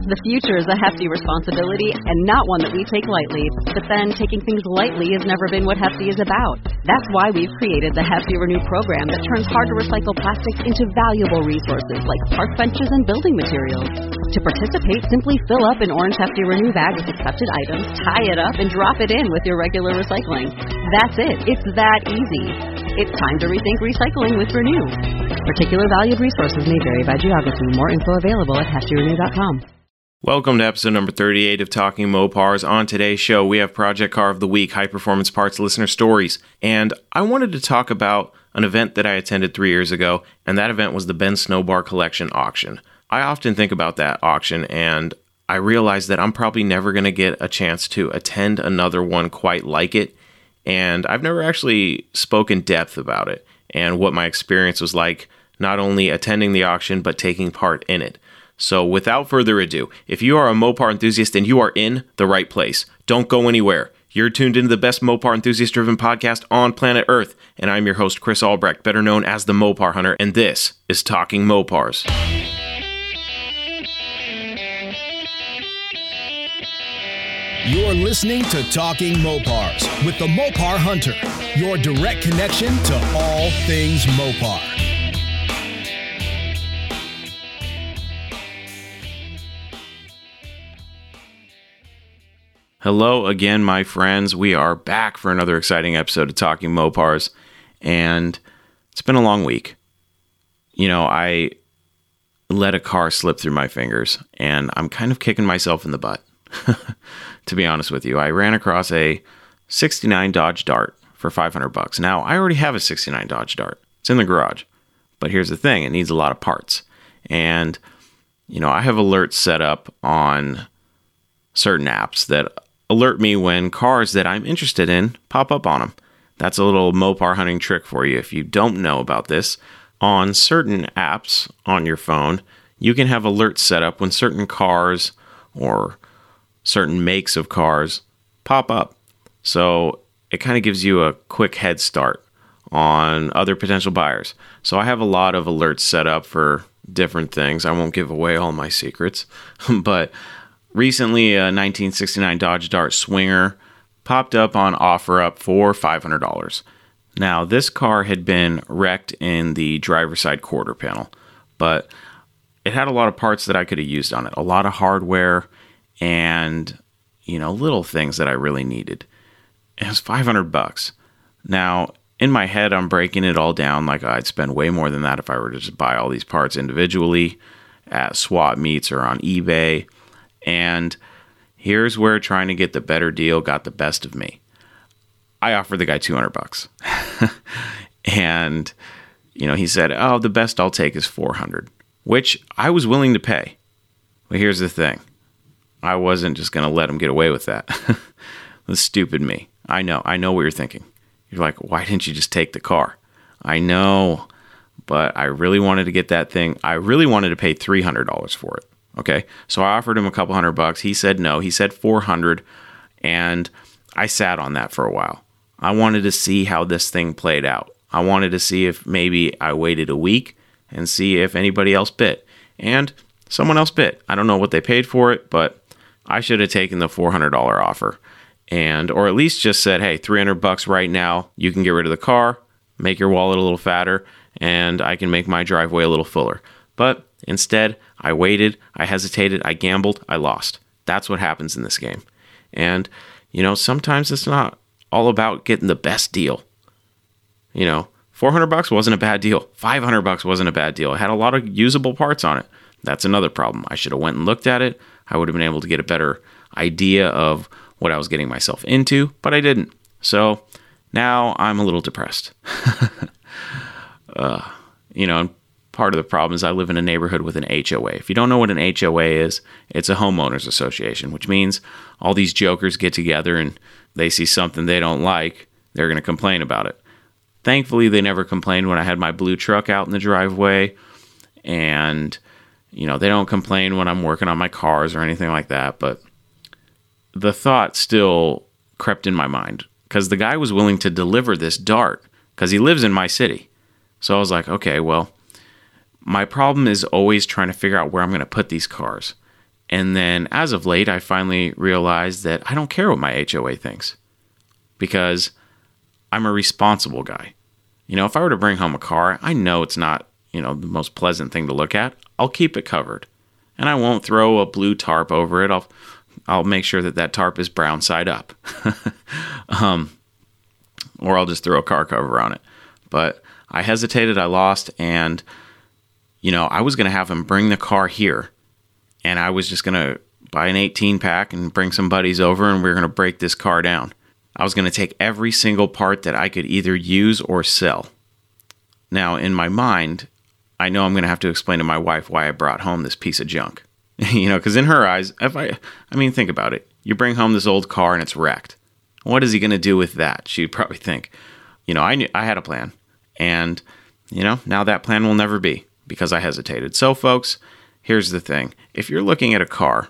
The future is a hefty responsibility and not one that we take lightly. But then, taking things lightly has never been what Hefty is about. That's why we've created the Hefty Renew program that turns hard-to-recycle plastics into valuable resources like park benches and building materials. To participate, simply fill up an orange Hefty Renew bag with accepted items, tie it up, and drop it in with your regular recycling. That's it. It's that easy. It's time to rethink recycling with Renew. Particular valued resources may vary by geography. More info available at heftyrenew.com. Welcome to episode number 38 of Talking Mopars. On today's show, we have Project Car of the Week, High Performance Parts listener stories. And I wanted to talk about an event that I attended 3 years ago, and that event was the Ben Snowbar Collection auction. I often think about that auction, and I realize that I'm probably never going to get a chance to attend another one quite like it. And I've never actually spoken depth about it and what my experience was like, not only attending the auction, but taking part in it. So without further ado, if you are a Mopar enthusiast, then you are in the right place. Don't go anywhere. You're tuned into the best Mopar enthusiast-driven podcast on planet Earth, and I'm your host, Chris Albrecht, better known as the Mopar Hunter, and this is Talking Mopars. You're listening to Talking Mopars with the Mopar Hunter, your direct connection to all things Mopar. Hello again, my friends. We are back for another exciting episode of Talking Mopars, and it's been a long week. You know, I let a car slip through my fingers, and I'm kind of kicking myself in the butt, to be honest with you. I ran across a 69 Dodge Dart for $500. Now, I already have a 69 Dodge Dart. It's in the garage, but here's the thing. It needs a lot of parts, and, you know, I have alerts set up on certain apps that alert me when cars that I'm interested in pop up on them. That's a little Mopar hunting trick for you. If you don't know about this, on certain apps on your phone, you can have alerts set up when certain cars or certain makes of cars pop up. So it kind of gives you a quick head start on other potential buyers. So I have a lot of alerts set up for different things. I won't give away all my secrets, but recently, a 1969 Dodge Dart Swinger popped up on OfferUp for $500. Now, this car had been wrecked in the driver's side quarter panel, but it had a lot of parts that I could have used on it. A lot of hardware and, you know, little things that I really needed. It was $500. Now, in my head, I'm breaking it all down like I'd spend way more than that if I were to just buy all these parts individually at swap meets or on eBay. And here's where trying to get the better deal got the best of me. I offered the guy $200. And, you know, he said, oh, the best I'll take is $400, which I was willing to pay. But here's the thing. I wasn't just going to let him get away with that. That's stupid me. I know what you're thinking. You're like, why didn't you just take the car? I know, but I really wanted to get that thing. I really wanted to pay $300 for it. Okay, so I offered him a couple $100. He said no. He said $400, and I sat on that for a while. I wanted to see how this thing played out. I wanted to see if maybe I waited a week and see if anybody else bid. And someone else bid. I don't know what they paid for it, but I should have taken the $400 offer, or at least just said, hey, $300 right now. You can get rid of the car, make your wallet a little fatter, and I can make my driveway a little fuller. But instead, I waited, I hesitated, I gambled, I lost. That's what happens in this game. And, you know, sometimes it's not all about getting the best deal. You know, $400 wasn't a bad deal. $500 wasn't a bad deal. It had a lot of usable parts on it. That's another problem. I should have went and looked at it. I would have been able to get a better idea of what I was getting myself into, but I didn't. So now I'm a little depressed. You know, part of the problem is I live in a neighborhood with an HOA. If you don't know what an HOA is, it's a homeowners association, which means all these jokers get together and they see something they don't like, they're going to complain about it. Thankfully, they never complained when I had my blue truck out in the driveway, and, you know, they don't complain when I'm working on my cars or anything like that, but the thought still crept in my mind because the guy was willing to deliver this Dart because he lives in my city. So I was like, okay, well, my problem is always trying to figure out where I'm going to put these cars. And then as of late, I finally realized that I don't care what my HOA thinks because I'm a responsible guy. If I were to bring home a car, I know it's not, the most pleasant thing to look at. I'll keep it covered. And I won't throw a blue tarp over it. I'll make sure that tarp is brown side up. Or I'll just throw a car cover on it. But I hesitated, I lost, and, I was going to have him bring the car here. And I was just going to buy an 18-pack and bring some buddies over, and we were going to break this car down. I was going to take every single part that I could either use or sell. Now, in my mind, I know I'm going to have to explain to my wife why I brought home this piece of junk. Because in her eyes, think about it. You bring home this old car and it's wrecked. What is he going to do with that? She'd probably think, I had a plan. And, now that plan will never be because I hesitated. So, folks, here's the thing. If you're looking at a car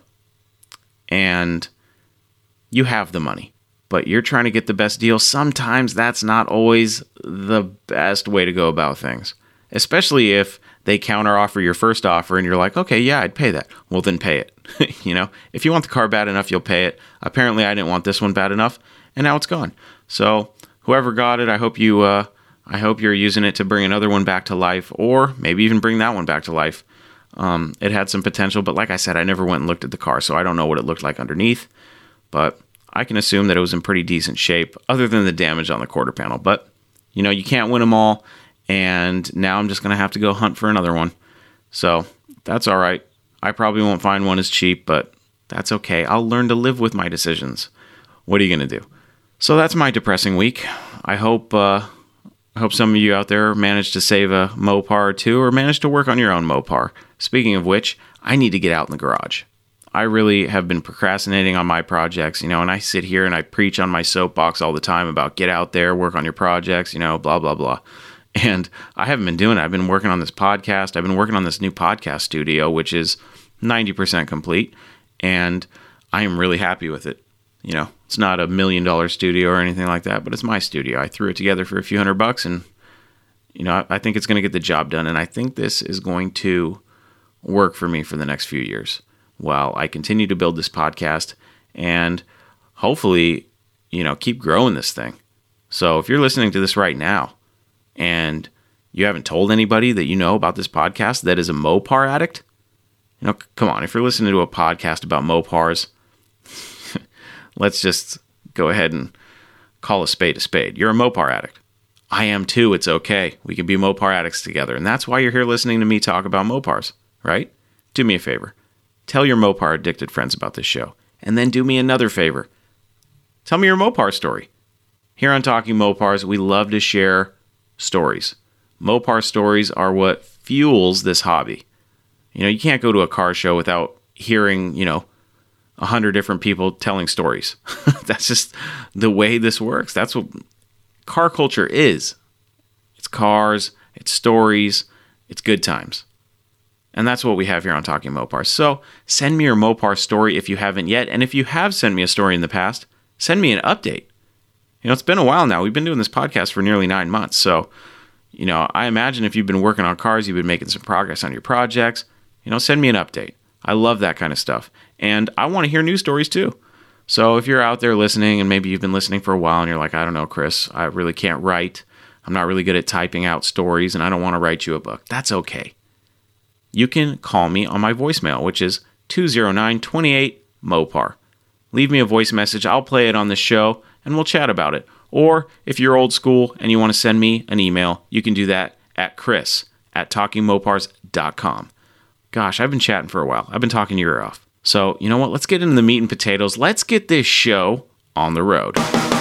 and you have the money, but you're trying to get the best deal, sometimes that's not always the best way to go about things. Especially if they counteroffer your first offer and you're like, okay, yeah, I'd pay that. Well, then pay it. If you want the car bad enough, you'll pay it. Apparently, I didn't want this one bad enough, and now it's gone. So whoever got it, I hope you're using it to bring another one back to life, or maybe even bring that one back to life. It had some potential, but like I said, I never went and looked at the car, so I don't know what it looked like underneath. But I can assume that it was in pretty decent shape, other than the damage on the quarter panel. But, you can't win them all. And now I'm just going to have to go hunt for another one. So that's all right. I probably won't find one as cheap, but that's okay. I'll learn to live with my decisions. What are you going to do? So that's my depressing week. I hope some of you out there managed to save a Mopar or two, or managed to work on your own Mopar. Speaking of which, I need to get out in the garage. I really have been procrastinating on my projects, and I sit here and I preach on my soapbox all the time about get out there, work on your projects, blah, blah, blah. And I haven't been doing it. I've been working on this podcast. I've been working on this new podcast studio, which is 90% complete. And I am really happy with it. It's not $1 million studio or anything like that, but it's my studio. I threw it together for a few $100 and, I think it's going to get the job done. And I think this is going to work for me for the next few years while I continue to build this podcast and hopefully, keep growing this thing. So if you're listening to this right now, and you haven't told anybody that you know about this podcast that is a Mopar addict, come on. If you're listening to a podcast about Mopars, let's just go ahead and call a spade a spade. You're a Mopar addict. I am too. It's okay. We can be Mopar addicts together. And that's why you're here listening to me talk about Mopars, right? Do me a favor. Tell your Mopar addicted friends about this show. And then do me another favor. Tell me your Mopar story. Here on Talking Mopars, we love to share stories. Mopar stories are what fuels this hobby. You can't go to a car show without hearing, 100 different people telling stories. That's just the way this works. That's what car culture is. It's cars, it's stories, it's good times. And that's what we have here on Talking Mopars. So send me your Mopar story if you haven't yet. And if you have sent me a story in the past, send me an update. It's been a while now. We've been doing this podcast for nearly 9 months. So, I imagine if you've been working on cars, you've been making some progress on your projects. Send me an update. I love that kind of stuff. And I want to hear news stories too. So if you're out there listening and maybe you've been listening for a while and you're like, I don't know, Chris, I really can't write. I'm not really good at typing out stories and I don't want to write you a book. That's okay. You can call me on my voicemail, which is 209-28-MOPAR. Leave me a voice message. I'll play it on the show and we'll chat about it. Or if you're old school and you want to send me an email, you can do that at chris@talkingmopars.com. Gosh, I've been chatting for a while. I've been talking your ear off. So, you know what? Let's get into the meat and potatoes. Let's get this show on the road.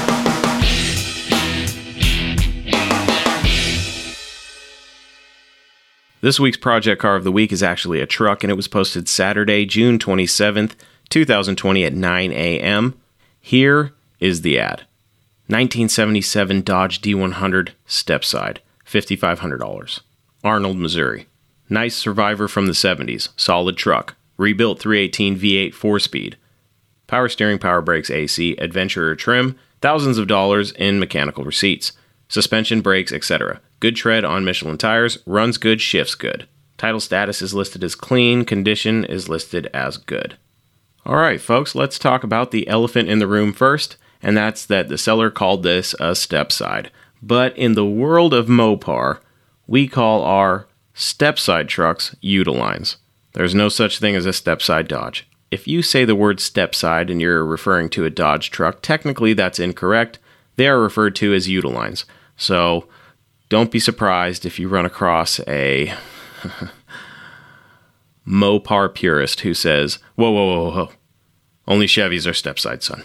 This week's project car of the week is actually a truck, and it was posted Saturday, June 27th, 2020 at 9 a.m. Here is the ad. 1977 Dodge D100 Stepside, $5,500. Arnold, Missouri. Nice survivor from the 70s. Solid truck. Rebuilt 318 V8 4-speed. Power steering, power brakes, AC, adventurer trim, thousands of dollars in mechanical receipts. Suspension, brakes, etc. Good tread on Michelin tires, runs good, shifts good. Title status is listed as clean, condition is listed as good. All right, folks, let's talk about the elephant in the room first, and that's that the seller called this a step side. But in the world of Mopar, we call our step side trucks Utilines. There's no such thing as a step side Dodge. If you say the word step side and you're referring to a Dodge truck, technically that's incorrect. They are referred to as Utilines. So don't be surprised if you run across a Mopar purist who says, whoa. Only Chevys are step side, son.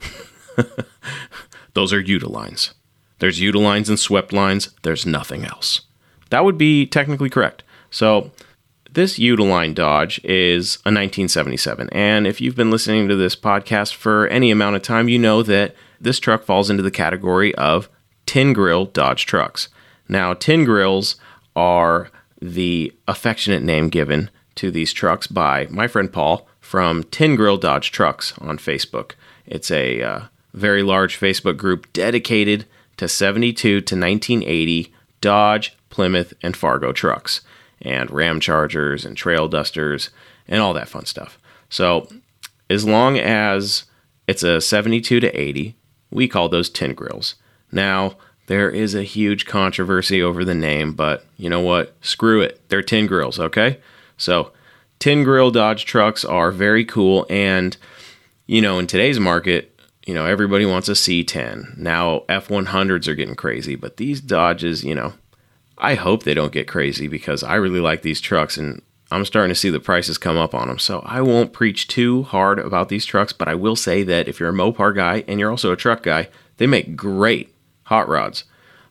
Those are Utilines. There's Utilines and swept lines. There's nothing else. That would be technically correct. So this Utiline Dodge is a 1977. And if you've been listening to this podcast for any amount of time, you know that this truck falls into the category of tin grill Dodge trucks. Now, tin grills are the affectionate name given to these trucks by my friend Paul from Tin Grill Dodge Trucks on Facebook. It's a very large Facebook group dedicated to 72 to 1980 Dodge, Plymouth, and Fargo trucks, and Ram Chargers and Trail Dusters and all that fun stuff. So as long as it's a 72 to 80, we call those tin grills. Now, there is a huge controversy over the name, but you know what? Screw it. They're tin grills, okay? So tin grill Dodge trucks are very cool, and in today's market, everybody wants a C10. Now F100s are getting crazy, but these Dodges, I hope they don't get crazy because I really like these trucks and I'm starting to see the prices come up on them. So I won't preach too hard about these trucks, but I will say that if you're a Mopar guy and you're also a truck guy, they make great hot rods.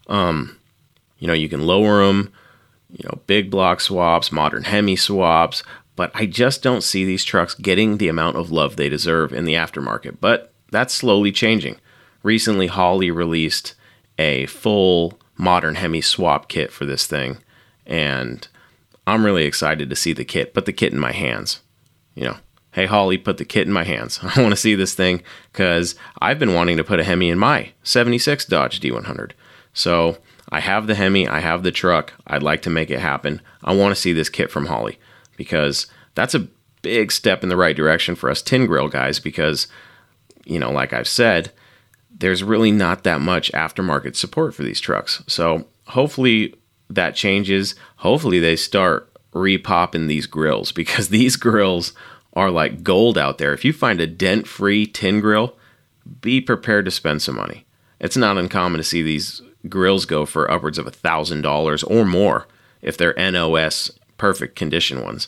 You can lower them, big block swaps, modern Hemi swaps, but I just don't see these trucks getting the amount of love they deserve in the aftermarket. But that's slowly changing. Recently, Holley released a full modern Hemi swap kit for this thing, and I'm really excited to see the kit. Put the kit in my hands. Hey, Holley, put the kit in my hands. I want to see this thing because I've been wanting to put a Hemi in my 76 Dodge D100. So I have the Hemi, I have the truck. I'd like to make it happen. I want to see this kit from Holley because that's a big step in the right direction for us tin grill guys because, like I've said, there's really not that much aftermarket support for these trucks. So hopefully that changes. Hopefully they start repopping these grills because these grills are like gold out there. If you find a dent-free tin grill, be prepared to spend some money. It's not uncommon to see these grills go for upwards of $1,000 or more if they're NOS perfect condition ones.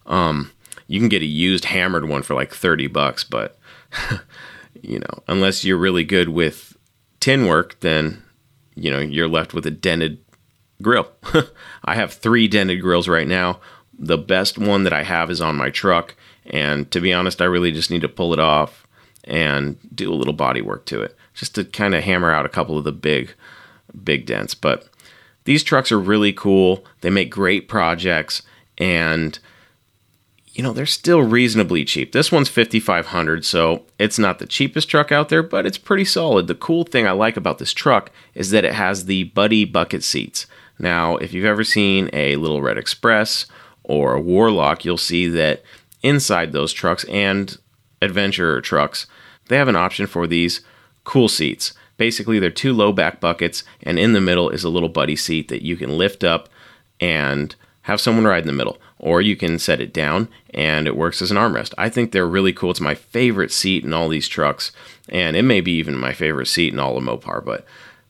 You can get a used hammered one for like $30, but unless you're really good with tin work, then you're left with a dented grill. I have 3 dented grills right now. The best one that I have is on my truck, and to be honest, I really just need to pull it off and do a little body work to it just to kind of hammer out a couple of the big dents. But these trucks are really cool. They make great projects, and they're still reasonably cheap. This one's $5,500, so it's not the cheapest truck out there, but it's pretty solid. The cool thing I like about this truck is that it has the Buddy bucket seats. Now, if you've ever seen a Little Red Express or a Warlock, you'll see that inside those trucks and adventurer trucks, they have an option for these cool seats. Basically, they're 2 low back buckets, and in the middle is a little buddy seat that you can lift up and have someone ride in the middle. Or you can set it down, and it works as an armrest. I think they're really cool. It's my favorite seat in all these trucks, and it may be even my favorite seat in all of Mopar, but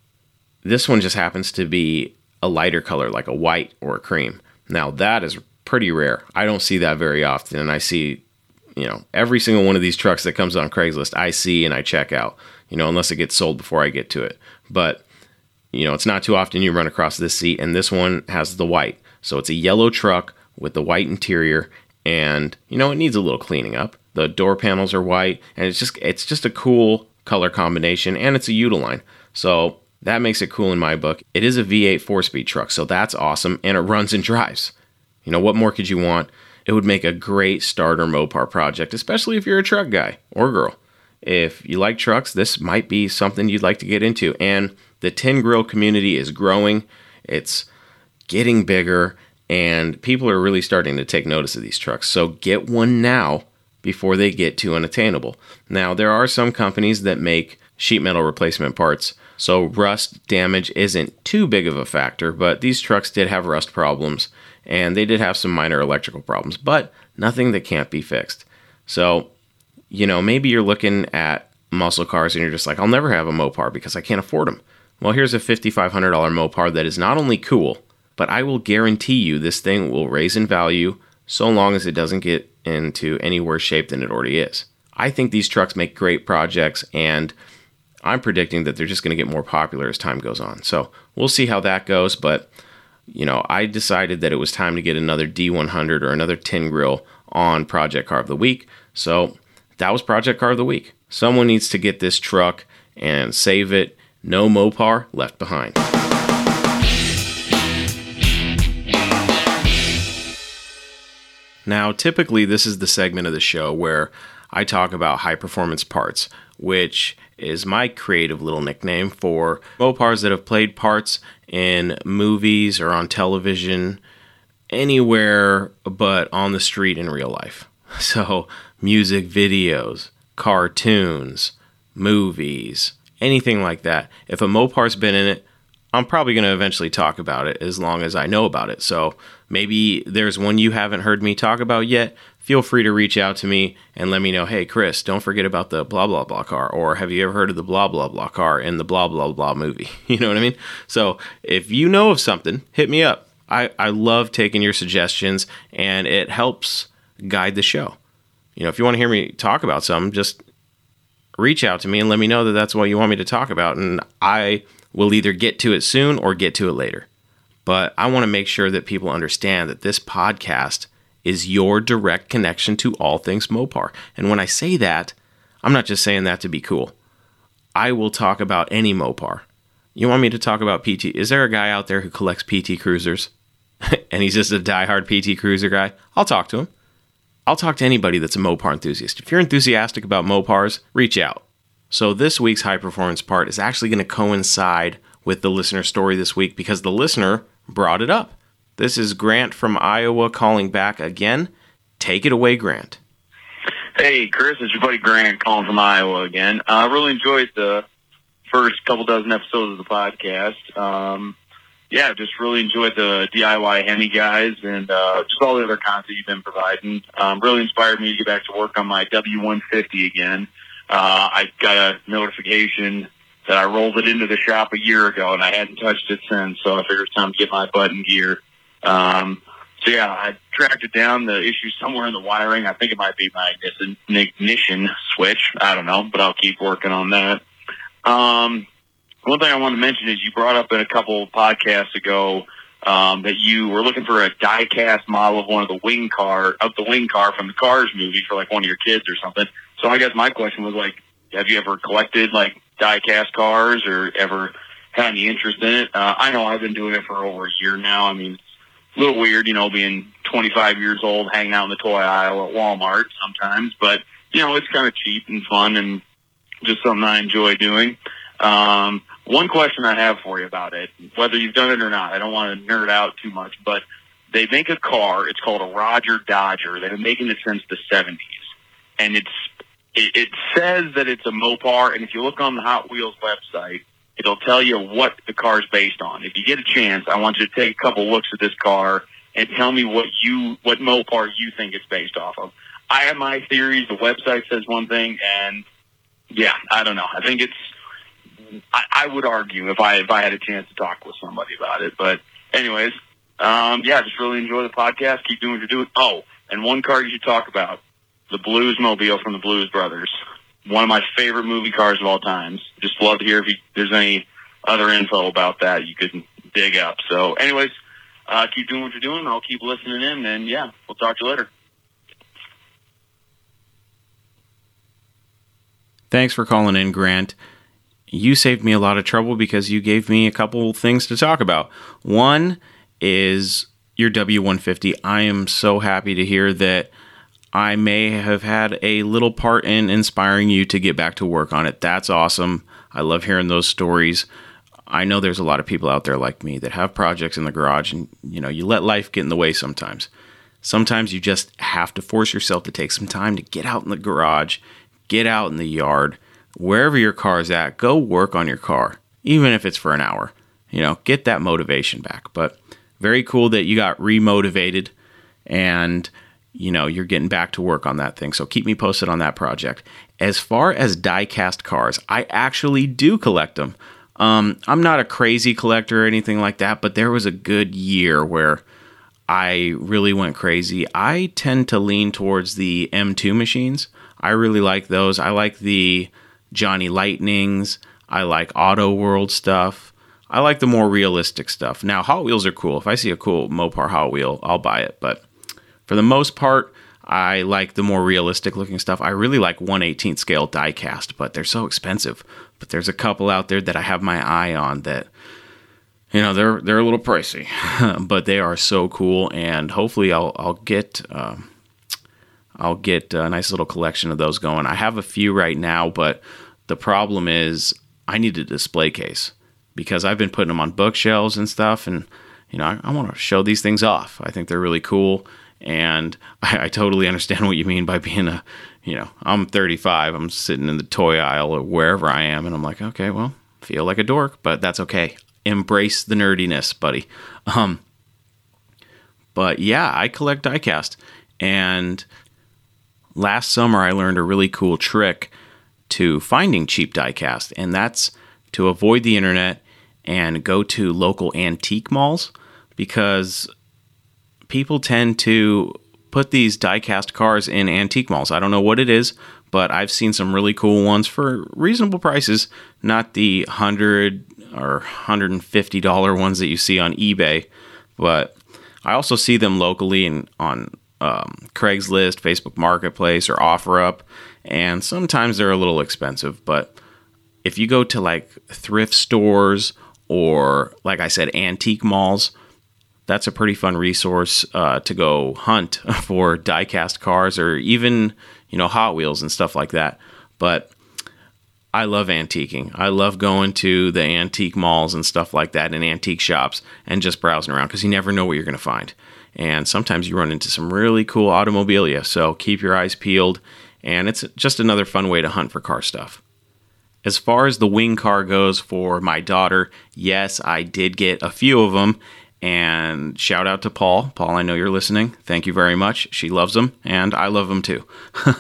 this one just happens to be a lighter color, like a white or a cream. Now, that is pretty rare. I don't see that very often, and I see, every single one of these trucks that comes on Craigslist, I see and I check out, unless it gets sold before I get to it. But, it's not too often you run across this seat, and this one has the white. So it's a yellow truck with the white interior, and, it needs a little cleaning up. The door panels are white, and it's just a cool color combination, and it's a Utiline. So that makes it cool in my book. It is a V8 4-speed truck, so that's awesome, and it runs and drives. What more could you want? It would make a great starter Mopar project, especially if you're a truck guy or girl. If you like trucks, this might be something you'd like to get into. And the tin grill community is growing. It's getting bigger, and people are really starting to take notice of these trucks. So get one now before they get too unattainable. Now, there are some companies that make sheet metal replacement parts, so rust damage isn't too big of a factor, but these trucks did have rust problems, and they did have some minor electrical problems, but nothing that can't be fixed. So, maybe you're looking at muscle cars and you're just like, I'll never have a Mopar because I can't afford them. Well, here's a $5,500 Mopar that is not only cool, but I will guarantee you this thing will raise in value so long as it doesn't get into any worse shape than it already is. I think these trucks make great projects, and I'm predicting that they're just going to get more popular as time goes on. So we'll see how that goes, but I decided that it was time to get another D100 or another tin grill on Project Car of the Week. So that was Project Car of the Week. Someone needs to get this truck and save it. No Mopar left behind. Now, typically, this is the segment of the show where I talk about high-performance parts, which is my creative little nickname for Mopars that have played parts in movies or on television, anywhere but on the street in real life. So, music videos, cartoons, movies, anything like that. If a Mopar's been in it, I'm probably going to eventually talk about it as long as I know about it. So maybe there's one you haven't heard me talk about yet. Feel free to reach out to me and let me know, hey, Chris, don't forget about the blah, blah, blah car. Or have you ever heard of the blah, blah, blah car in the blah, blah, blah movie? You know what I mean? So if you know of something, hit me up. I love taking your suggestions, and it helps guide the show. If you want to hear me talk about something, just reach out to me and let me know that that's what you want me to talk about, and I will either get to it soon or get to it later. But I want to make sure that people understand that this podcast is your direct connection to all things Mopar. And when I say that, I'm not just saying that to be cool. I will talk about any Mopar. You want me to talk about PT? Is there a guy out there who collects PT Cruisers and he's just a diehard PT Cruiser guy? I'll talk to him. I'll talk to anybody that's a Mopar enthusiast. If you're enthusiastic about Mopars, reach out. So this week's high performance part is actually going to coincide with the listener story this week because the listener brought it up. This is Grant from Iowa calling back again. Take it away, Grant. Hey, Chris, it's your buddy Grant calling from Iowa again. I really enjoyed the first couple dozen episodes of the podcast. Just really enjoyed the DIY Hemi guys and just all the other content you've been providing. Really inspired me to get back to work on my W150 again. I got a notification that I rolled it into the shop a year ago, and I hadn't touched it since, so I figured it's time to get my butt in gear. I tracked it down. The issue somewhere in the wiring. I think it might be my ignition switch. I don't know, but I'll keep working on that. One thing I want to mention is you brought up in a couple podcasts ago that you were looking for a die-cast model of one of the wing car from the Cars movie for like one of your kids or something. So I guess my question was like, have you ever collected like die-cast cars or ever had any interest in it? I know I've been doing it for over a year now. I mean, it's a little weird, being 25 years old, hanging out in the toy aisle at Walmart sometimes, but it's kind of cheap and fun and just something I enjoy doing. One question I have for you about it, whether you've done it or not, I don't want to nerd out too much, but they make a car. It's called a Roger Dodger. They've been making it since the 70s. And it says that it's a Mopar, and if you look on the Hot Wheels website, it'll tell you what the car's based on. If you get a chance, I want you to take a couple looks at this car and tell me what Mopar you think it's based off of. I have my theories. The website says one thing, and yeah, I don't know. I think I would argue if I had a chance to talk with somebody about it. But anyways, just really enjoy the podcast. Keep doing what you're doing. Oh, and one car you should talk about, the Bluesmobile from the Blues Brothers. One of my favorite movie cars of all time. Just love to hear if there's any other info about that you could dig up. So anyways, keep doing what you're doing. I'll keep listening in, and we'll talk to you later. Thanks for calling in, Grant. You saved me a lot of trouble because you gave me a couple things to talk about. One is your W150. I am so happy to hear that I may have had a little part in inspiring you to get back to work on it. That's awesome. I love hearing those stories. I know there's a lot of people out there like me that have projects in the garage and, you let life get in the way sometimes. sometimes you just have to force yourself to take some time to get out in the garage, get out in the yard, wherever your car is at, go work on your car, even if it's for an hour. Get that motivation back. But very cool that you got remotivated and, you're getting back to work on that thing. So keep me posted on that project. As far as die-cast cars, I actually do collect them. I'm not a crazy collector or anything like that, but there was a good year where I really went crazy. I tend to lean towards the M2 machines. I really like those. I like the Johnny Lightnings. I like Auto World stuff. I like the more realistic stuff. Now, Hot Wheels are cool. If I see a cool Mopar Hot Wheel, I'll buy it. But for the most part, I like the more realistic looking stuff. I really like 1/18 scale die-cast, but they're so expensive. But there's a couple out there that I have my eye on that, they're a little pricey, but they are so cool. And hopefully I'll get a nice little collection of those going. I have a few right now, but the problem is I need a display case because I've been putting them on bookshelves and stuff. And, I want to show these things off. I think they're really cool. And I totally understand what you mean by being I'm 35. I'm sitting in the toy aisle or wherever I am. And I'm like, okay, well, feel like a dork, but that's okay. Embrace the nerdiness, buddy. But yeah, I collect diecast. And last summer, I learned a really cool trick to finding cheap diecast. And that's to avoid the internet and go to local antique malls, because people tend to put these die-cast cars in antique malls. I don't know what it is, but I've seen some really cool ones for reasonable prices, not the $100 or $150 ones that you see on eBay, but I also see them locally on Craigslist, Facebook Marketplace, or OfferUp, and sometimes they're a little expensive, but if you go to like thrift stores or, like I said, antique malls, that's a pretty fun resource to go hunt for die-cast cars, or even, Hot Wheels and stuff like that. But I love antiquing. I love going to the antique malls and stuff like that, and antique shops, and just browsing around, because you never know what you're going to find. And sometimes you run into some really cool automobilia, so keep your eyes peeled, and it's just another fun way to hunt for car stuff. As far as the wing car goes for my daughter, yes, I did get a few of them. And shout out to Paul. Paul, I know you're listening. Thank you very much. She loves them, and I love them too.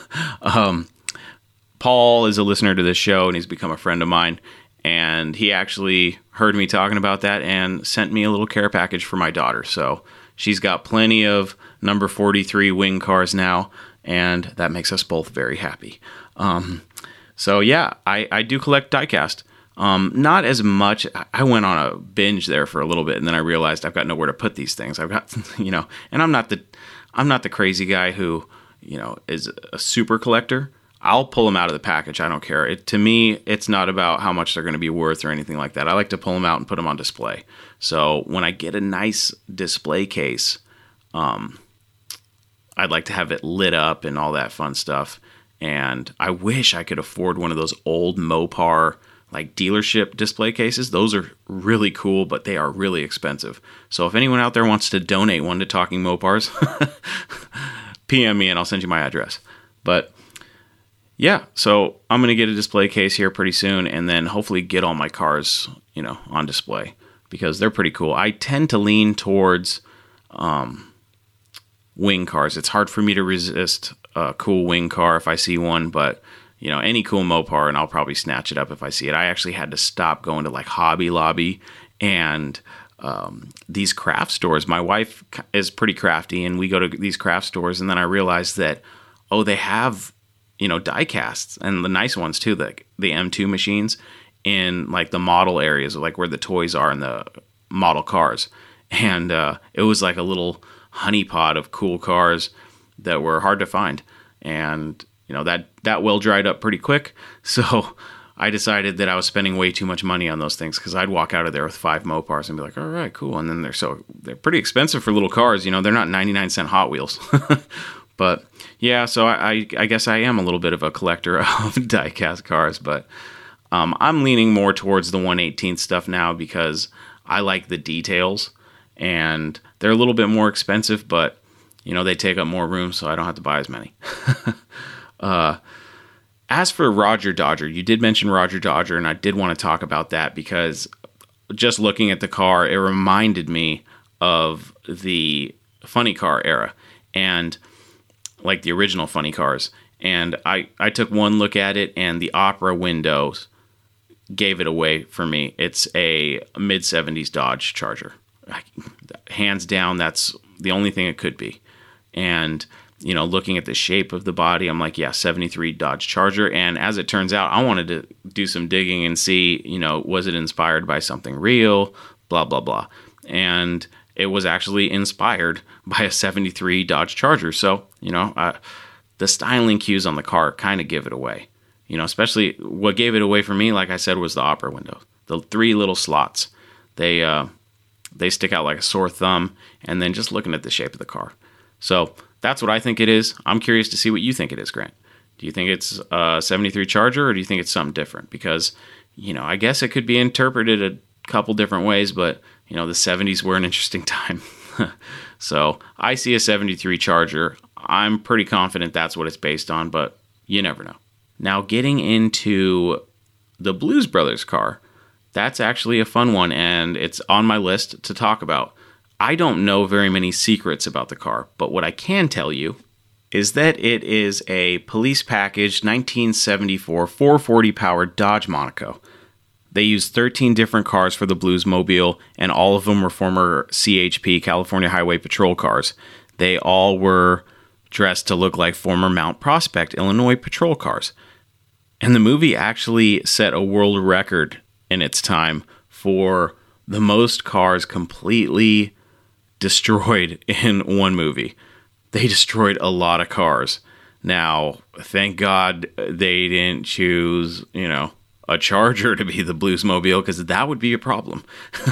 Paul is a listener to this show, and he's become a friend of mine. And he actually heard me talking about that and sent me a little care package for my daughter. So she's got plenty of number 43 wing cars now, and that makes us both very happy. So yeah, I do collect diecast. Not as much. I went on a binge there for a little bit, and then I realized I've got nowhere to put these things. I've got, and I'm not the crazy guy who, is a super collector. I'll pull them out of the package. I don't care. To me, it's not about how much they're going to be worth or anything like that. I like to pull them out and put them on display. So when I get a nice display case, I'd like to have it lit up and all that fun stuff. And I wish I could afford one of those old Mopar like dealership display cases. Those are really cool, but they are really expensive. So if anyone out there wants to donate one to Talking Mopars, PM me and I'll send you my address. But yeah, so I'm going to get a display case here pretty soon, and then hopefully get all my cars, on display, because they're pretty cool. I tend to lean towards wing cars. It's hard for me to resist a cool wing car if I see one, but any cool Mopar, and I'll probably snatch it up if I see it. I actually had to stop going to like Hobby Lobby and these craft stores. My wife is pretty crafty, and we go to these craft stores, and then I realized that, they have, die casts, and the nice ones too, the M2 machines in like the model areas, like where the toys are in the model cars. And it was like a little honeypot of cool cars that were hard to find. And that well dried up pretty quick. So I decided that I was spending way too much money on those things, because I'd walk out of there with 5 Mopars and be like, all right, cool. And then they're pretty expensive for little cars. They're not 99-cent Hot Wheels. But yeah, so I guess I am a little bit of a collector of die-cast cars, but I'm leaning more towards the 1/18 stuff now, because I like the details, and they're a little bit more expensive, but they take up more room, so I don't have to buy as many. As for Roger Dodger, you did mention Roger Dodger, and I did want to talk about that because just looking at the car, it reminded me of the funny car era and like the original funny cars. And I took one look at it, and the opera windows gave it away for me. It's a mid-70s Dodge Charger. Hands down, that's the only thing it could be. And looking at the shape of the body, I'm like, yeah, 73 Dodge Charger. And as it turns out, I wanted to do some digging and see, was it inspired by something real, blah, blah, blah. And it was actually inspired by a 73 Dodge Charger. So, the styling cues on the car kind of give it away. Especially what gave it away for me, like I said, was the opera window. The 3 little slots. They stick out like a sore thumb, and then just looking at the shape of the car. So that's what I think it is. I'm curious to see what you think it is, Grant. Do you think it's a 73 Charger, or do you think it's something different? Because, I guess it could be interpreted a couple different ways, but, the 70s were an interesting time. So I see a 73 Charger. I'm pretty confident that's what it's based on, but you never know. Now, getting into the Blues Brothers car, that's actually a fun one, and it's on my list to talk about. I don't know very many secrets about the car, but what I can tell you is that it is a police package 1974 440 powered Dodge Monaco. They used 13 different cars for the Bluesmobile, and all of them were former CHP, California Highway Patrol cars. They all were dressed to look like former Mount Prospect, Illinois patrol cars. And the movie actually set a world record in its time for the most cars completely destroyed in one movie. They destroyed a lot of cars. Now, thank God they didn't choose, a Charger to be the Bluesmobile, because that would be a problem.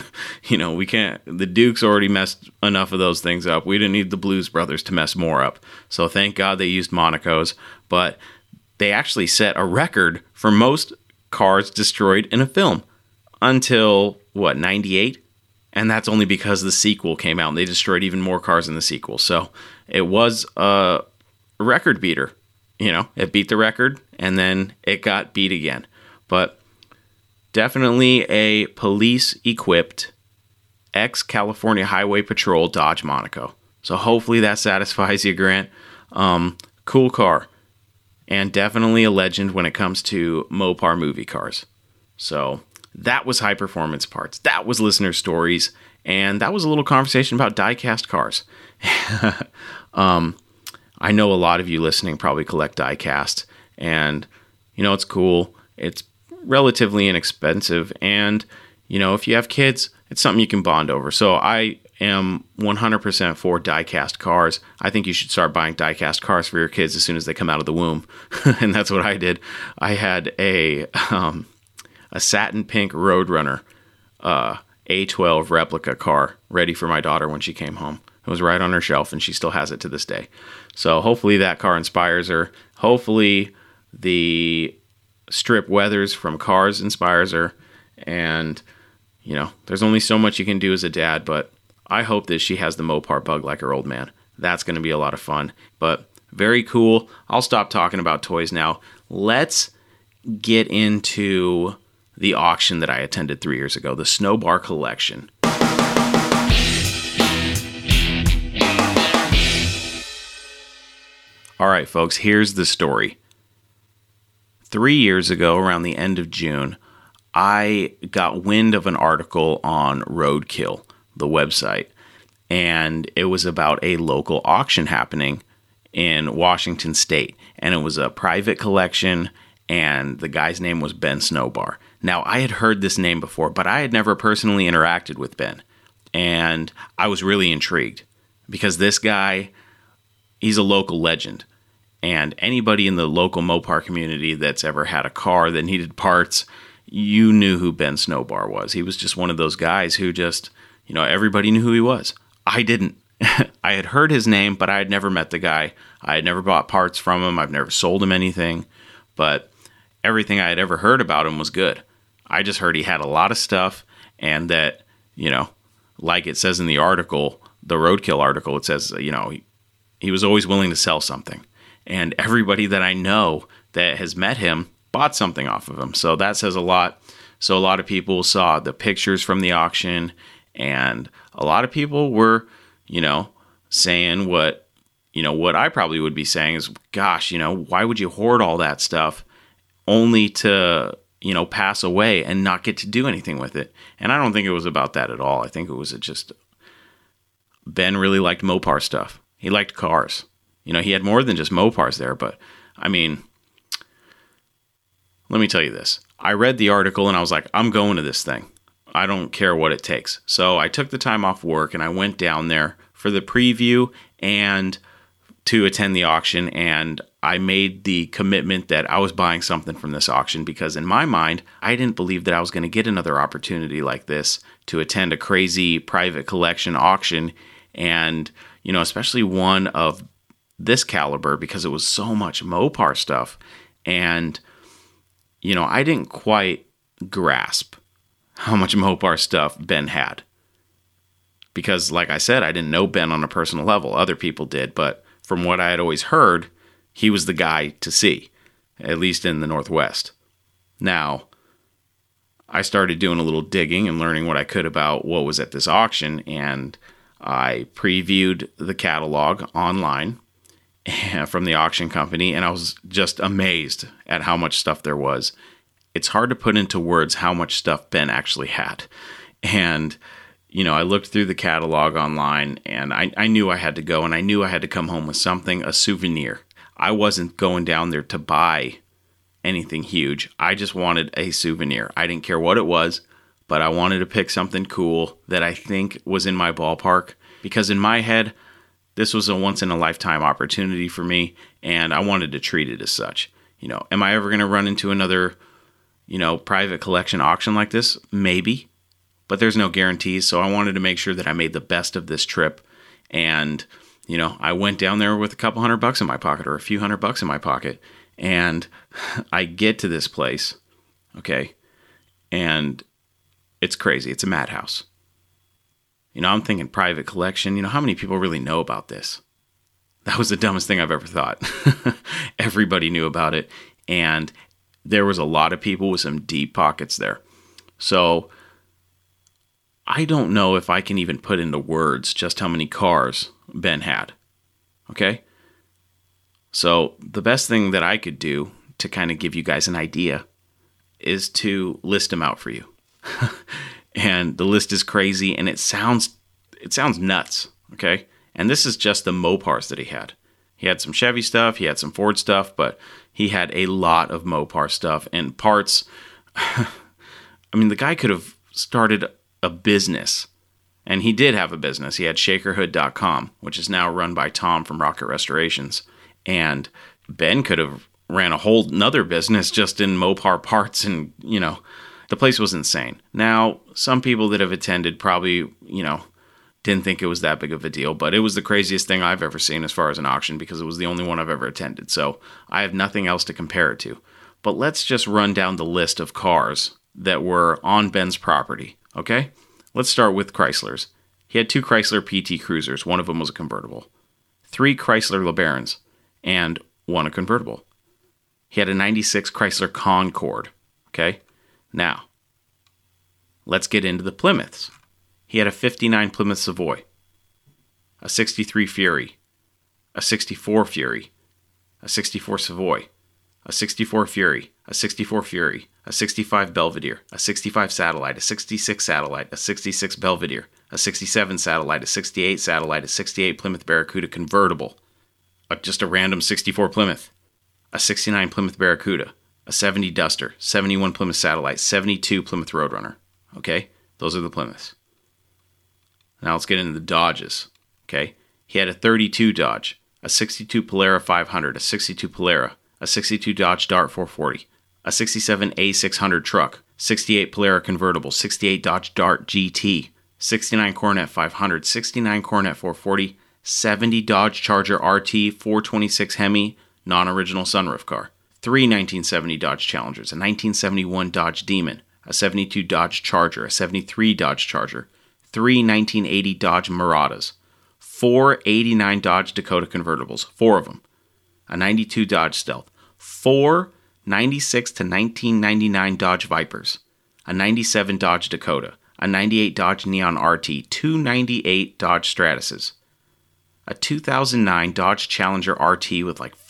We can't, the Dukes already messed enough of those things up. We didn't need the Blues Brothers to mess more up. So thank God they used Monacos, but they actually set a record for most cars destroyed in a film until, 98? And that's only because the sequel came out and they destroyed even more cars in the sequel. So it was a record beater. It beat the record and then it got beat again. But definitely a police-equipped ex-California Highway Patrol Dodge Monaco. So hopefully that satisfies you, Grant. Cool car. And definitely a legend when it comes to Mopar movie cars. So that was High Performance Parts. That was listener stories. And that was a little conversation about die-cast cars. I know a lot of you listening probably collect die-cast. And, it's cool. It's relatively inexpensive. And, if you have kids, it's something you can bond over. So I am 100% for die-cast cars. I think you should start buying die-cast cars for your kids as soon as they come out of the womb. And that's what I did. I had a satin pink Roadrunner A12 replica car ready for my daughter when she came home. It was right on her shelf, and she still has it to this day. So hopefully that car inspires her. Hopefully the strip weathers from Cars inspires her. And, there's only so much you can do as a dad, but I hope that she has the Mopar bug like her old man. That's going to be a lot of fun. But very cool. I'll stop talking about toys now. Let's get into the auction that I attended 3 years ago, the Snowbar Collection. All right, folks, here's the story. 3 years ago, around the end of June, I got wind of an article on Roadkill, the website, and it was about a local auction happening in Washington State, and it was a private collection, and the guy's name was Ben Snowbar. Now, I had heard this name before, but I had never personally interacted with Ben, and I was really intrigued because this guy, he's a local legend. And anybody in the local Mopar community that's ever had a car that needed parts, you knew who Ben Snowbar was. He was just one of those guys who just, everybody knew who he was. I didn't. I had heard his name, but I had never met the guy. I had never bought parts from him. I've never sold him anything. But everything I had ever heard about him was good. I just heard he had a lot of stuff, and that, like it says in the article, the Roadkill article, it says, he was always willing to sell something. And everybody that I know that has met him bought something off of him. So that says a lot. So a lot of people saw the pictures from the auction, and a lot of people were, saying what I probably would be saying is, gosh, why would you hoard all that stuff only to, pass away and not get to do anything with it? And I don't think it was about that at all. I think it was just Ben really liked Mopar stuff. He liked cars. He had more than just Mopars there, but I mean, let me tell you this. I read the article and I was like, I'm going to this thing. I don't care what it takes. So I took the time off work and I went down there for the preview and to attend the auction. And I made the commitment that I was buying something from this auction because in my mind, I didn't believe that I was going to get another opportunity like this to attend a crazy private collection auction. And, especially one of this caliber because it was so much Mopar stuff. And I didn't quite grasp how much Mopar stuff Ben had. Because, like I said, I didn't know Ben on a personal level. Other people did. But from what I had always heard, he was the guy to see, at least in the Northwest. Now, I started doing a little digging and learning what I could about what was at this auction. And I previewed the catalog online from the auction company, and I was just amazed at how much stuff there was. It's hard to put into words how much stuff Ben actually had. And, I looked through the catalog online, and I knew I had to go, and I knew I had to come home with something, a souvenir. I wasn't going down there to buy anything huge. I just wanted a souvenir. I didn't care what it was, but I wanted to pick something cool that I think was in my ballpark, because in my head, this was a once-in-a-lifetime opportunity for me, and I wanted to treat it as such. Am I ever going to run into another, private collection auction like this? Maybe, but there's no guarantees, so I wanted to make sure that I made the best of this trip. And, I went down there with a couple $100 in my pocket or a few $100 in my pocket, and I get to this place, okay, and it's crazy. It's a madhouse. I'm thinking private collection. How many people really know about this? That was the dumbest thing I've ever thought. Everybody knew about it. And there was a lot of people with some deep pockets there. So I don't know if I can even put into words just how many cars Ben had. Okay? So the best thing that I could do to kind of give you guys an idea is to list them out for you. And the list is crazy, and it sounds nuts, okay? And this is just the Mopars that he had. He had some Chevy stuff, he had some Ford stuff, but he had a lot of Mopar stuff and parts. I mean, the guy could have started a business, and he did have a business. He had shakerhood.com, which is now run by Tom from Rocket Restorations. And Ben could have ran a whole nother business just in Mopar parts, and, the place was insane. Now, some people that have attended probably, didn't think it was that big of a deal, but it was the craziest thing I've ever seen as far as an auction because it was the only one I've ever attended. So I have nothing else to compare it to. But let's just run down the list of cars that were on Ben's property, okay? Let's start with Chryslers. He had 2 Chrysler PT Cruisers. One of them was a convertible. 3 Chrysler LeBarons, and 1 a convertible. He had a 96 Chrysler Concorde, okay? Now, let's get into the Plymouths. He had a 59 Plymouth Savoy, a 63 Fury, a 64 Fury, a 64 Savoy, a 64 Fury, a 64 Fury, a 65 Belvedere, a 65 Satellite, a 66 Satellite, a 66 Belvedere, a 67 Satellite, a 68 Satellite, a 68 Plymouth Barracuda convertible, just a random 64 Plymouth, a 69 Plymouth Barracuda, a 70 Duster, 71 Plymouth Satellite, 72 Plymouth Roadrunner. Okay? Those are the Plymouths. Now let's get into the Dodges. Okay? He had a 32 Dodge, a 62 Polara 500, a 62 Polara, a 62 Dodge Dart 440, a 67 A600 truck, 68 Polara convertible, 68 Dodge Dart GT, 69 Coronet 500, 69 Coronet 440, 70 Dodge Charger RT 426 Hemi, non-original sunroof car, 3 1970 Dodge Challengers, a 1971 Dodge Demon, a 72 Dodge Charger, a 73 Dodge Charger, 3 1980 Dodge Muratas, 4 89 Dodge Dakota convertibles, 4 of them, a 92 Dodge Stealth, 4 96 to 1999 Dodge Vipers, a 97 Dodge Dakota, a 98 Dodge Neon RT, 2 98 Dodge Stratuses, a 2009 Dodge Challenger RT with like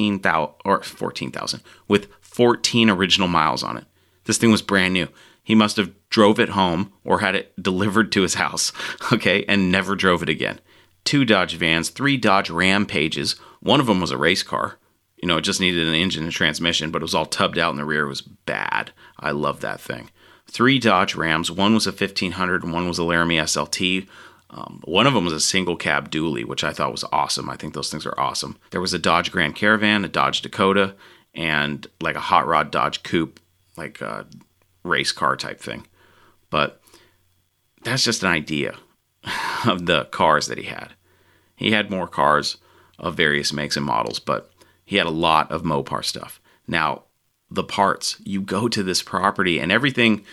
14,000 with 14 original miles on it. This thing was brand new. He must have drove it home or had it delivered to his house, okay, and never drove it again. 2 Dodge Vans, 3 Dodge Rampages. One of them was a race car. You know, it just needed an engine and transmission, but it was all tubbed out in the rear. It was bad. I love that thing. 3 Dodge Rams. One was a 1500 and one was a Laramie SLT. One of them was a single cab dually, which I thought was awesome. I think those things are awesome. There was a Dodge Grand Caravan, a Dodge Dakota, and like a hot rod Dodge Coupe, like a race car type thing. But that's just an idea of the cars that he had. He had more cars of various makes and models, but he had a lot of Mopar stuff. Now, the parts, you go to this property and everything.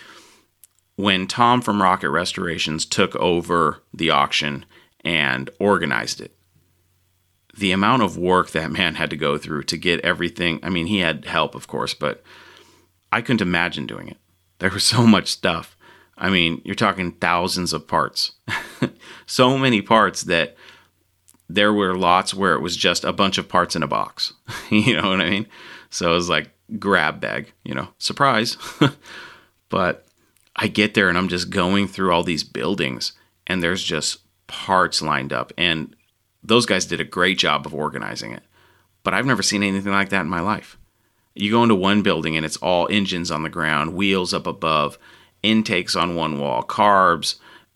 When Tom from Rocket Restorations took over the auction and organized it, the amount of work that man had to go through to get everything. I mean, he had help, of course, but I couldn't imagine doing it. There was so much stuff. I mean, you're talking thousands of parts. So many parts that there were lots where it was just a bunch of parts in a box. You know what I mean? So it was like grab bag, you know, surprise. But I get there and I'm just going through all these buildings and there's just parts lined up. And those guys did a great job of organizing it. But I've never seen anything like that in my life. You go into one building and it's all engines on the ground, wheels up above, intakes on one wall, carbs,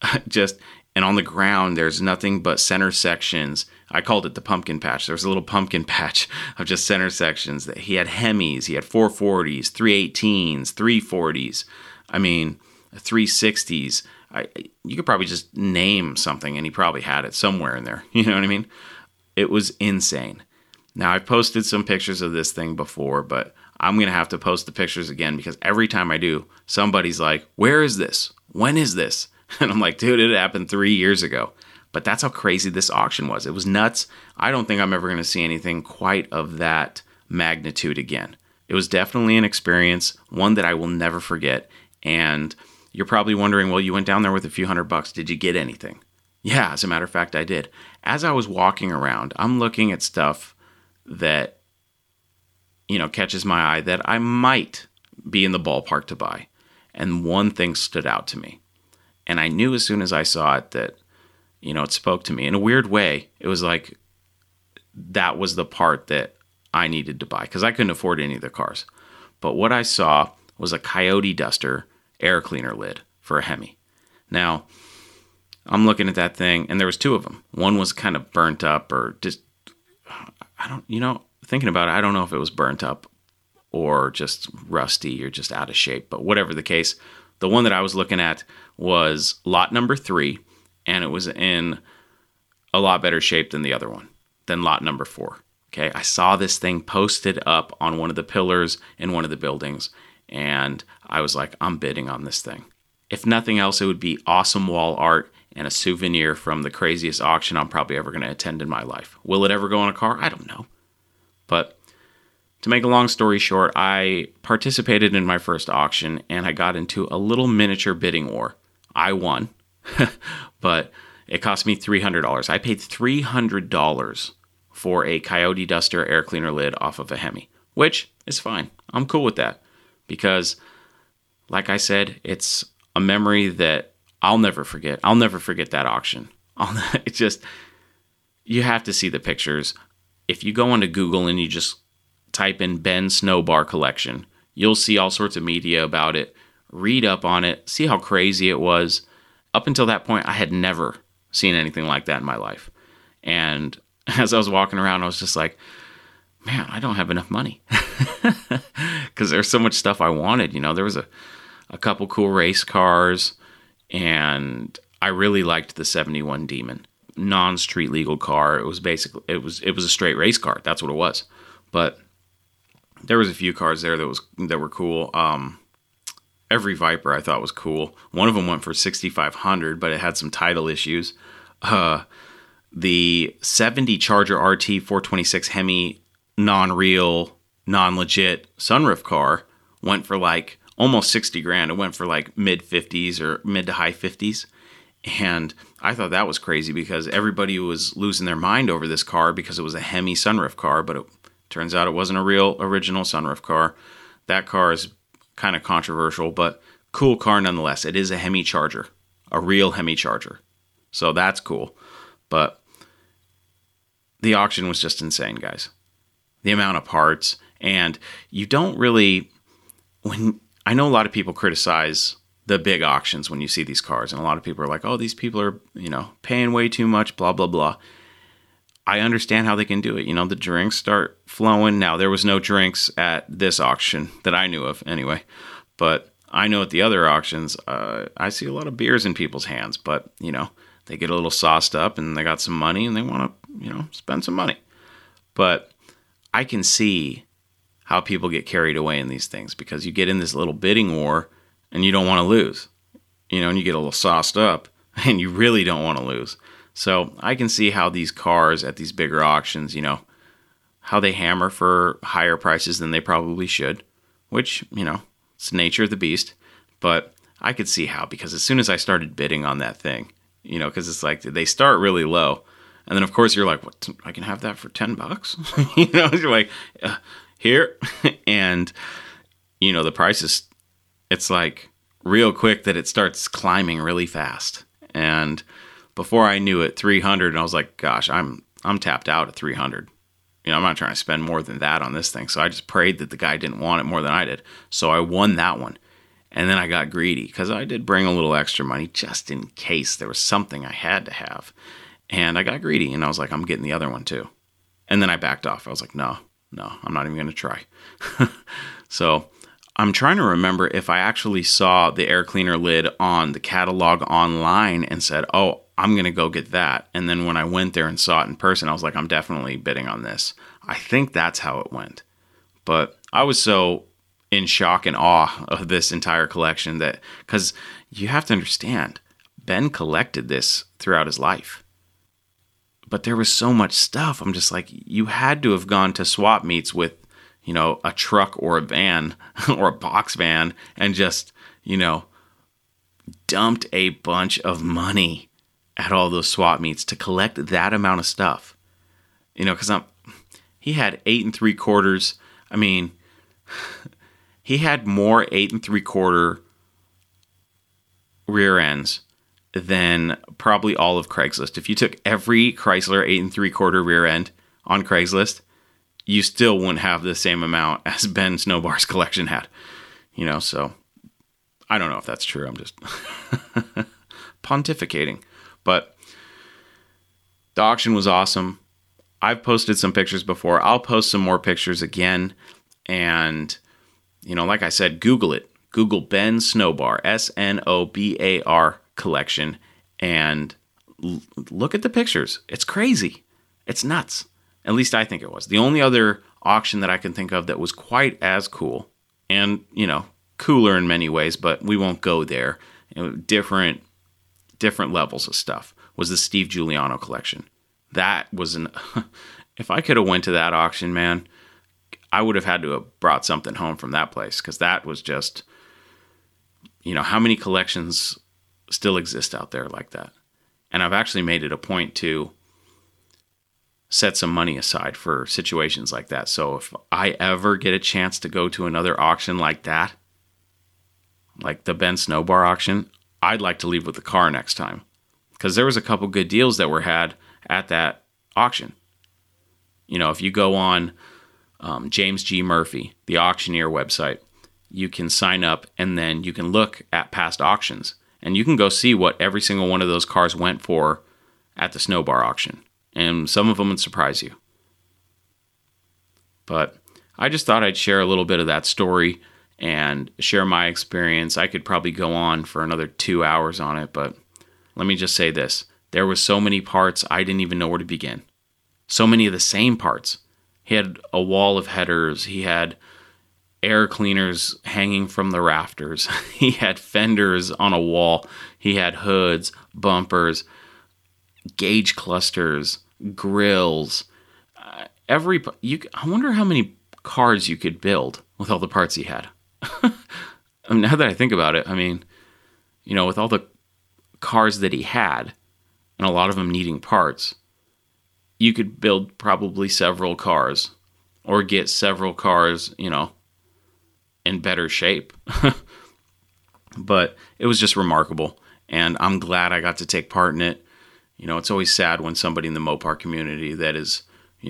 and on the ground there's nothing but center sections. I called it the pumpkin patch. There was a little pumpkin patch of just center sections. That he had Hemis, he had 440s, 318s, 340s. I mean, 360s. You could probably just name something and he probably had it somewhere in there. You know what I mean? It was insane. Now, I've posted some pictures of this thing before, but I'm going to have to post the pictures again because every time I do, somebody's like, where is this? When is this? And I'm like, dude, it happened 3 years ago. But that's how crazy this auction was. It was nuts. I don't think I'm ever going to see anything quite of that magnitude again. It was definitely an experience, one that I will never forget. And you're probably wondering, well, you went down there with a few $100. Did you get anything? Yeah, as a matter of fact, I did. As I was walking around, I'm looking at stuff that, you know, catches my eye that I might be in the ballpark to buy. And one thing stood out to me. And I knew as soon as I saw it that, you know, it spoke to me. In a weird way, it was like that was the part that I needed to buy because I couldn't afford any of the cars. But what I saw was a Coyote Duster air cleaner lid for a Hemi. Now, I'm looking at that thing, and there was 2 of them. One was kind of burnt up or just, thinking about it, I don't know if it was burnt up or just rusty or just out of shape. But whatever the case, the one that I was looking at was lot number 3, and it was in a lot better shape than the other one, than lot number 4. Okay, I saw this thing posted up on one of the pillars in one of the buildings, and I was like, I'm bidding on this thing. If nothing else, it would be awesome wall art and a souvenir from the craziest auction I'm probably ever going to attend in my life. Will it ever go on a car? I don't know. But to make a long story short, I participated in my first auction, and I got into a little miniature bidding war. I won, but it cost me $300. I paid $300 for a Coyote Duster air cleaner lid off of a Hemi, which is fine. I'm cool with that because, like I said, it's a memory that I'll never forget. I'll never forget that auction. It's just, you have to see the pictures. If you go onto Google and you just type in Ben Snowbar Collection, you'll see all sorts of media about it. Read up on it. See how crazy it was. Up until that point, I had never seen anything like that in my life. And as I was walking around, I was just like, man, I don't have enough money. Because there's so much stuff I wanted. You know, there was a couple cool race cars, and I really liked the 71 Demon. Non-street legal car. It was basically, it was a straight race car. That's what it was. But there was a few cars there that were cool. Every Viper I thought was cool. One of them went for $6,500, but it had some title issues. the 70 Charger RT 426 Hemi non-real, non-legit sunroof car went for like almost 60 grand. It went for like mid 50s or mid to high 50s. And I thought that was crazy because everybody was losing their mind over this car because it was a Hemi sunroof car, but it turns out it wasn't a real original sunroof car. That car is kind of controversial, but cool car nonetheless. It is a Hemi Charger, a real Hemi Charger. So that's cool. But the auction was just insane, guys. The amount of parts, and you don't really, I know a lot of people criticize the big auctions when you see these cars, and a lot of people are like, oh, these people are, paying way too much, blah, blah, blah. I understand how they can do it. The drinks start flowing. Now, there was no drinks at this auction that I knew of anyway, but I know at the other auctions, I see a lot of beers in people's hands, but, they get a little sauced up and they got some money and they want to, spend some money. But I can see how people get carried away in these things because you get in this little bidding war and you don't want to lose, and you get a little sauced up and you really don't want to lose. So I can see how these cars at these bigger auctions, how they hammer for higher prices than they probably should, which, it's the nature of the beast. But I could see how, because as soon as I started bidding on that thing, because it's like they start really low. And then, of course, you're like, what? I can have that for $10? You're like, here. And, the price is, it's like real quick that it starts climbing really fast. And before I knew it, 300, and I was like, gosh, I'm tapped out at 300. I'm not trying to spend more than that on this thing. So I just prayed that the guy didn't want it more than I did. So I won that one. And then I got greedy because I did bring a little extra money just in case there was something I had to have. And I got greedy and I was like, I'm getting the other one too. And then I backed off. I was like, no, I'm not even going to try. So I'm trying to remember if I actually saw the air cleaner lid on the catalog online and said, oh, I'm going to go get that. And then when I went there and saw it in person, I was like, I'm definitely bidding on this. I think that's how it went. But I was so in shock and awe of this entire collection that, because you have to understand, Ben collected this throughout his life. But there was so much stuff. I'm just like, you had to have gone to swap meets with, a truck or a van or a box van and just, dumped a bunch of money at all those swap meets to collect that amount of stuff. Because he had 8 3/4. I mean, he had more 8 3/4 rear ends than probably all of Craigslist. If you took every Chrysler 8 3/4 rear end on Craigslist, you still wouldn't have the same amount as Ben Snowbar's collection had. So I don't know if that's true. I'm just pontificating. But the auction was awesome. I've posted some pictures before. I'll post some more pictures again. And, like I said, Google it. Google Ben Snowbar, Snowbar collection, and look at the pictures. It's crazy. It's nuts. At least I think it was. The only other auction that I can think of that was quite as cool and, cooler in many ways, but we won't go there. Different levels of stuff was the Steve Giuliano collection. That was if I could have went to that auction, man, I would have had to have brought something home from that place, because that was just, how many collections still exist out there like that? And I've actually made it a point to set some money aside for situations like that. So if I ever get a chance to go to another auction like that, like the Ben Snowbar auction, I'd like to leave with the car next time, because there was a couple good deals that were had at that auction. If you go on James G. Murphy, the auctioneer website, you can sign up and then you can look at past auctions and you can go see what every single one of those cars went for at the Snowbar auction. And some of them would surprise you. But I just thought I'd share a little bit of that story and share my experience. I could probably go on for another 2 hours on it, but let me just say this. There was so many parts, I didn't even know where to begin. So many of the same parts. He had a wall of headers. He had air cleaners hanging from the rafters. He had fenders on a wall. He had hoods, bumpers. gauge clusters, grills, I wonder how many cars you could build with all the parts he had. Now that I think about it, with all the cars that he had, and a lot of them needing parts, you could build probably several cars, or get several cars, in better shape. But it was just remarkable, and I'm glad I got to take part in it. It's always sad when somebody in the Mopar community that is,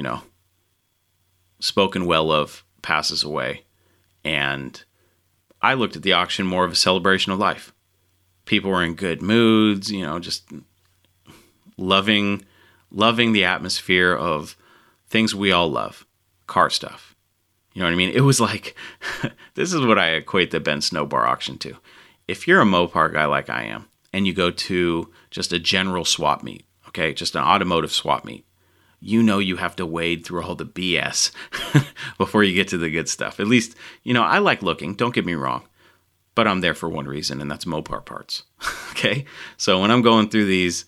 spoken well of passes away. And I looked at the auction more of a celebration of life. People were in good moods, just loving the atmosphere of things we all love, car stuff. You know what I mean? It was like, this is what I equate the Ben Snowbar auction to. If you're a Mopar guy like I am, and you go to just a general swap meet, okay, just an automotive swap meet, you have to wade through all the BS before you get to the good stuff. At least, I like looking, don't get me wrong, but I'm there for one reason, and that's Mopar parts, okay? So when I'm going through these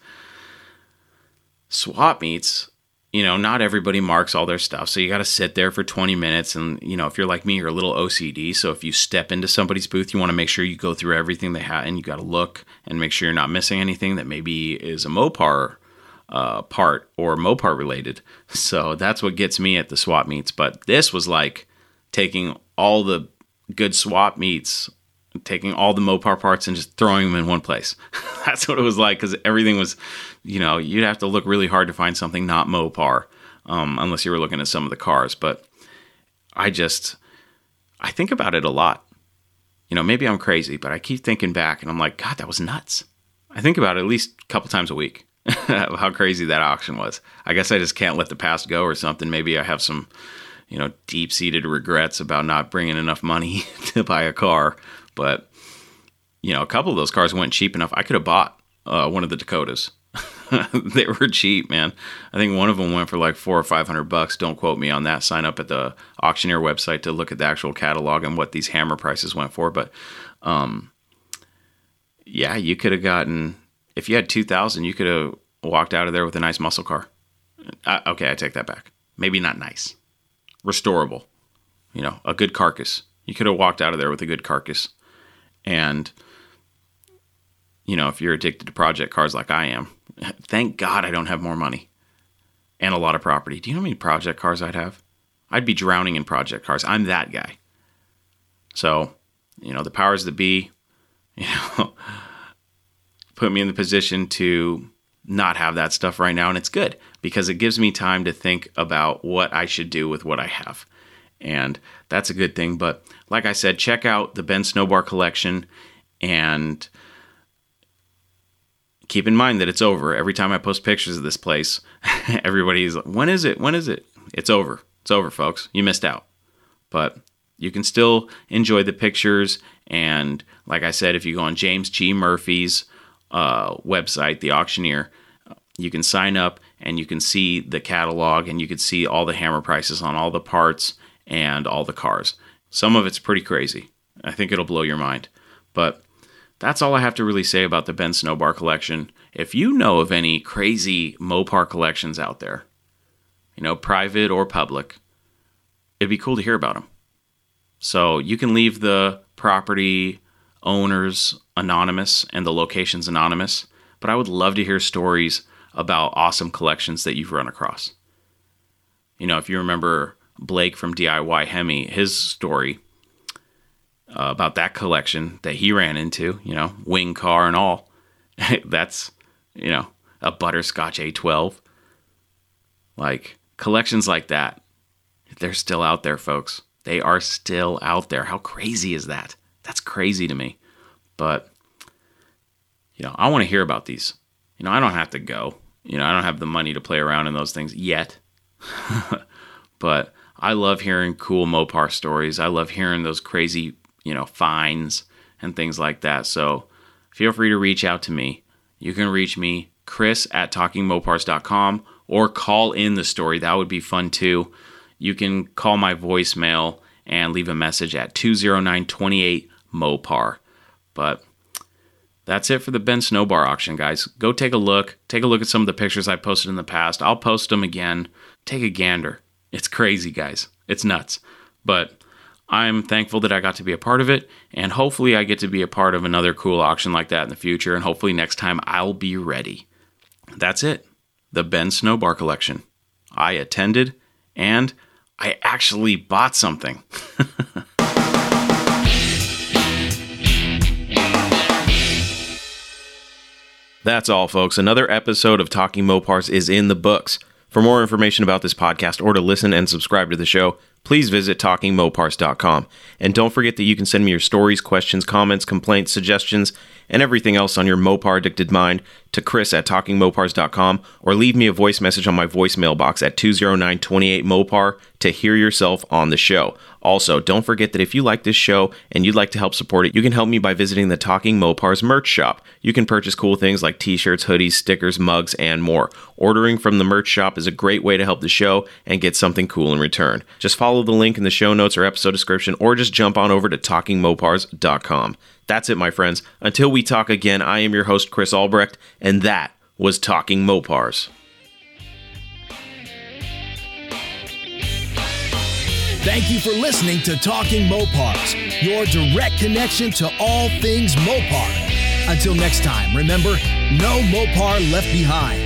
swap meets, not everybody marks all their stuff, so you got to sit there for 20 minutes, and, if you're like me, you're a little OCD, so if you step into somebody's booth, you want to make sure you go through everything they have, and you got to look and make sure you're not missing anything that maybe is a Mopar part or Mopar related. So that's what gets me at the swap meets. But this was like taking all the good swap meets, taking all the Mopar parts and just throwing them in one place. That's what it was like, because everything was, you'd have to look really hard to find something not Mopar, unless you were looking at some of the cars. But I think about it a lot. Maybe I'm crazy, but I keep thinking back and I'm like, God, that was nuts. I think about it at least a couple times a week. How crazy that auction was. I guess I just can't let the past go or something. Maybe I have some, deep-seated regrets about not bringing enough money to buy a car. But, a couple of those cars went cheap enough. I could have bought one of the Dakotas. They were cheap, man. I think one of them went for like $400 or $500. Don't quote me on that. Sign up at the auctioneer website to look at the actual catalog and what these hammer prices went for. But, yeah, you could have gotten... If you had $2,000, you could have walked out of there with a nice muscle car. Okay, I take that back. Maybe not nice. Restorable. A good carcass. You could have walked out of there with a good carcass. And, if you're addicted to project cars like I am, thank God I don't have more money and a lot of property. Do you know how many project cars I'd have? I'd be drowning in project cars. I'm that guy. So, the powers that be, put me in the position to not have that stuff right now. And it's good because it gives me time to think about what I should do with what I have. And that's a good thing. But like I said, check out the Ben Snowbar collection and keep in mind that it's over. Every time I post pictures of this place, everybody's like, when is it? When is it? It's over. It's over, folks. You missed out. But you can still enjoy the pictures. And like I said, if you go on James G. Murphy's website, the auctioneer, you can sign up and you can see the catalog and you can see all the hammer prices on all the parts and all the cars. Some of it's pretty crazy. I think it'll blow your mind. But that's all I have to really say about the Ben Snowbar collection. If you know of any crazy Mopar collections out there, private or public, it'd be cool to hear about them. So you can leave the property owners anonymous and the locations anonymous, but I would love to hear stories about awesome collections that you've run across. If you remember Blake from DIY Hemi, his story about that collection that he ran into, wing car and all, that's, a butterscotch A12. Like, collections like that, they're still out there, folks. They are still out there. How crazy is that? That's crazy to me. But, I want to hear about these. I don't have to go. I don't have the money to play around in those things yet. But I love hearing cool Mopar stories. I love hearing those crazy, finds and things like that. So feel free to reach out to me. You can reach me, chris@talkingmopars.com, or call in the story. That would be fun too. You can call my voicemail and leave a message at 209-28-MOPAR. But that's it for the Ben Snowbar auction, guys. Go take a look. Take a look at some of the pictures I posted in the past. I'll post them again. Take a gander. It's crazy, guys. It's nuts. But I'm thankful that I got to be a part of it, and hopefully I get to be a part of another cool auction like that in the future, and hopefully next time I'll be ready. That's it. The Ben Snowbar collection. I attended, and I actually bought something. That's all, folks. Another episode of Talking Mopars is in the books. For more information about this podcast or to listen and subscribe to the show, please visit TalkingMopars.com. And don't forget that you can send me your stories, questions, comments, complaints, suggestions, and everything else on your Mopar-addicted mind to Chris@TalkingMopars.com, or leave me a voice message on my voicemail box at 209-28-MOPAR to hear yourself on the show. Also, don't forget that if you like this show and you'd like to help support it, you can help me by visiting the Talking Mopars merch shop. You can purchase cool things like t-shirts, hoodies, stickers, mugs, and more. Ordering from the merch shop is a great way to help the show and get something cool in return. Just follow the link in the show notes or episode description, or just jump on over to TalkingMopars.com. That's it, my friends. Until we talk again, I am your host, Chris Albrecht, and that was Talking Mopars. Thank you for listening to Talking Mopars, your direct connection to all things Mopar. Until next time, remember, no Mopar left behind.